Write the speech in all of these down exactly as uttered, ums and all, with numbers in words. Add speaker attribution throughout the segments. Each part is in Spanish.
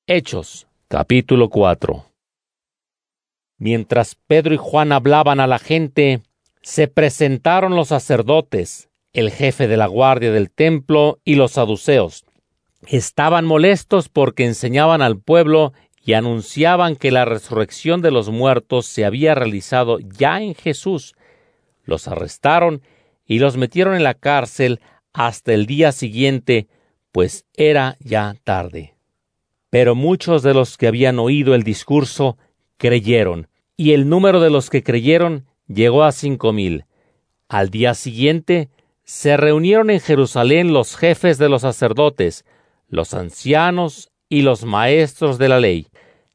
Speaker 1: Hechos, capítulo cuatro. Mientras Pedro y Juan hablaban a la gente, se presentaron los sacerdotes, el jefe de la guardia del templo y los saduceos. Estaban molestos porque enseñaban al pueblo y anunciaban que la resurrección de los muertos se había realizado ya en Jesús. Los arrestaron y los metieron en la cárcel hasta el día siguiente, pues era ya tarde. Pero muchos de los que habían oído el discurso creyeron, y el número de los que creyeron llegó a cinco mil. Al día siguiente se reunieron en Jerusalén los jefes de los sacerdotes, los ancianos y los maestros de la ley,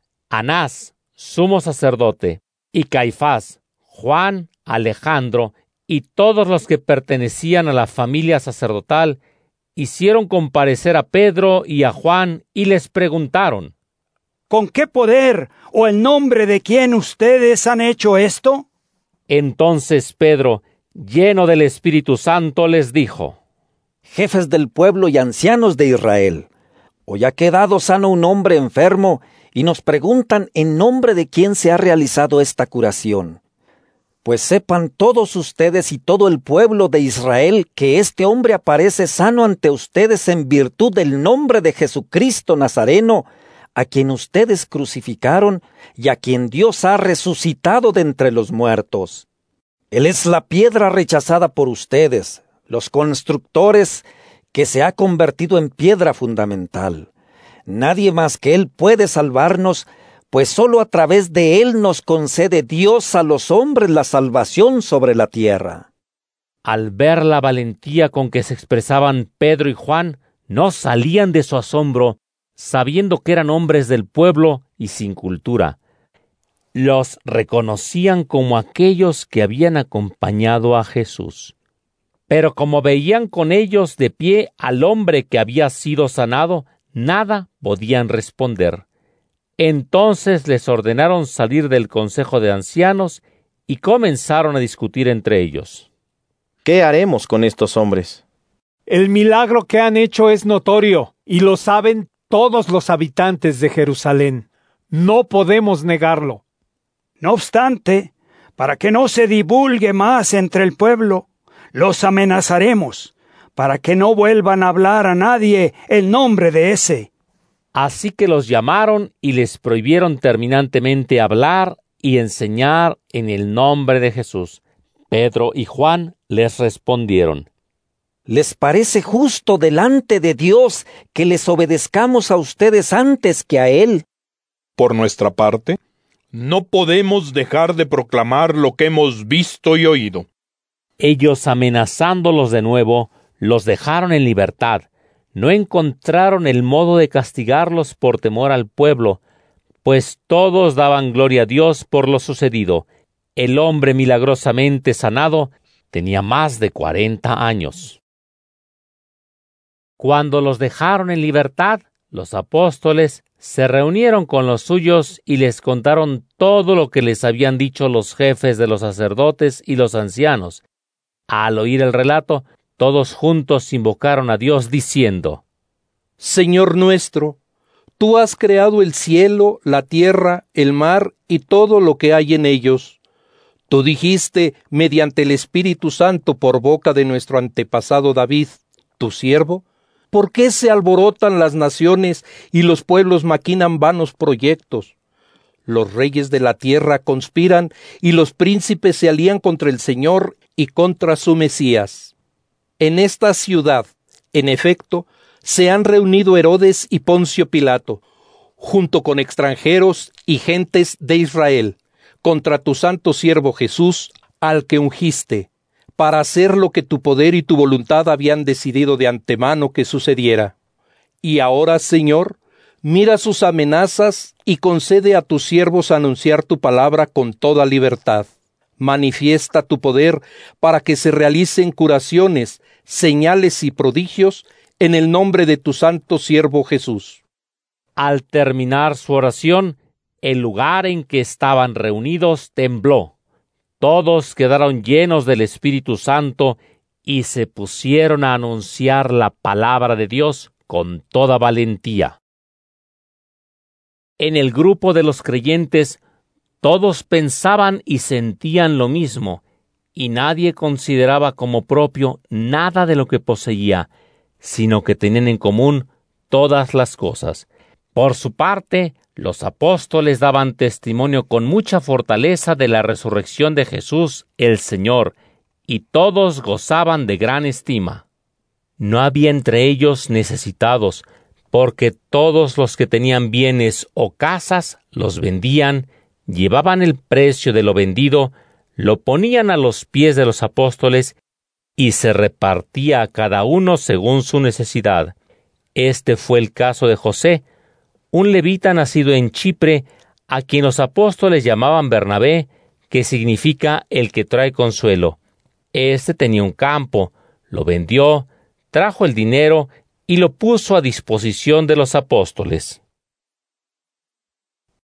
Speaker 1: Anás, sumo sacerdote, y Caifás, Juan, Alejandro, y todos los que pertenecían a la familia sacerdotal, hicieron comparecer a Pedro y a Juan y les preguntaron:
Speaker 2: ¿Con qué poder o el nombre de quién ustedes han hecho esto?
Speaker 1: Entonces Pedro, lleno del Espíritu Santo, les dijo:
Speaker 3: Jefes del pueblo y ancianos de Israel, hoy ha quedado sano un hombre enfermo y nos preguntan en nombre de quién se ha realizado esta curación. Pues sepan todos ustedes y todo el pueblo de Israel que este hombre aparece sano ante ustedes en virtud del nombre de Jesucristo Nazareno, a quien ustedes crucificaron y a quien Dios ha resucitado de entre los muertos. Él es la piedra rechazada por ustedes, los constructores, que se ha convertido en piedra fundamental. Nadie más que Él puede salvarnos, pues sólo a través de Él nos concede Dios a los hombres la salvación sobre la tierra.
Speaker 1: Al ver la valentía con que se expresaban Pedro y Juan, no salían de su asombro, sabiendo que eran hombres del pueblo y sin cultura. Los reconocían como aquellos que habían acompañado a Jesús. Pero como veían con ellos de pie al hombre que había sido sanado, nada podían responder. Entonces les ordenaron salir del consejo de ancianos y comenzaron a discutir entre ellos.
Speaker 4: ¿Qué haremos con estos hombres?
Speaker 5: El milagro que han hecho es notorio, y lo saben todos los habitantes de Jerusalén. No podemos negarlo.
Speaker 2: No obstante, para que no se divulgue más entre el pueblo, los amenazaremos, para que no vuelvan a hablar a nadie el nombre de ese.
Speaker 1: Así que los llamaron y les prohibieron terminantemente hablar y enseñar en el nombre de Jesús. Pedro y Juan les respondieron:
Speaker 3: ¿Les parece justo delante de Dios que les obedezcamos a ustedes antes que a Él?
Speaker 6: Por nuestra parte, no podemos dejar de proclamar lo que hemos visto y oído.
Speaker 1: Ellos, amenazándolos de nuevo, los dejaron en libertad. No encontraron el modo de castigarlos por temor al pueblo, pues todos daban gloria a Dios por lo sucedido. El hombre milagrosamente sanado tenía más de cuarenta años. Cuando los dejaron en libertad, los apóstoles se reunieron con los suyos y les contaron todo lo que les habían dicho los jefes de los sacerdotes y los ancianos. Al oír el relato, todos juntos invocaron a Dios diciendo:
Speaker 7: Señor nuestro, tú has creado el cielo, la tierra, el mar y todo lo que hay en ellos. Tú dijiste, mediante el Espíritu Santo por boca de nuestro antepasado David, tu siervo, ¿por qué se alborotan las naciones y los pueblos maquinan vanos proyectos? Los reyes de la tierra conspiran y los príncipes se alían contra el Señor y contra su Mesías. En esta ciudad, en efecto, se han reunido Herodes y Poncio Pilato, junto con extranjeros y gentes de Israel, contra tu santo siervo Jesús, al que ungiste, para hacer lo que tu poder y tu voluntad habían decidido de antemano que sucediera. Y ahora, Señor, mira sus amenazas y concede a tus siervos anunciar tu palabra con toda libertad. Manifiesta tu poder para que se realicen curaciones, señales y prodigios en el nombre de tu santo siervo Jesús.
Speaker 1: Al terminar su oración, el lugar en que estaban reunidos tembló. Todos quedaron llenos del Espíritu Santo y se pusieron a anunciar la palabra de Dios con toda valentía. En el grupo de los creyentes, todos pensaban y sentían lo mismo, y nadie consideraba como propio nada de lo que poseía, sino que tenían en común todas las cosas. Por su parte, los apóstoles daban testimonio con mucha fortaleza de la resurrección de Jesús, el Señor, y todos gozaban de gran estima. No había entre ellos necesitados, porque todos los que tenían bienes o casas los vendían, llevaban el precio de lo vendido, lo ponían a los pies de los apóstoles, y se repartía a cada uno según su necesidad. Este fue el caso de José, un levita nacido en Chipre, a quien los apóstoles llamaban Bernabé, que significa el que trae consuelo. Este tenía un campo, lo vendió, trajo el dinero y lo puso a disposición de los apóstoles.